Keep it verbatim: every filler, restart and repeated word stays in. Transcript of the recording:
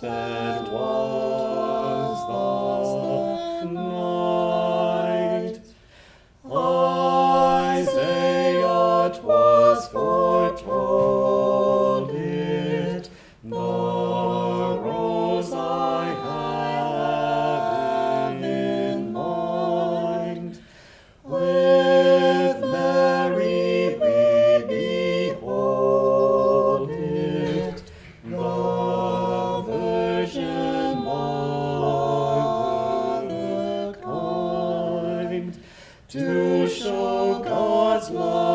blessed was the night. Isaiah 'twas foretold it, the rose I have in mind. With Mary we behold it, the Virgin Mother kind, to show God's love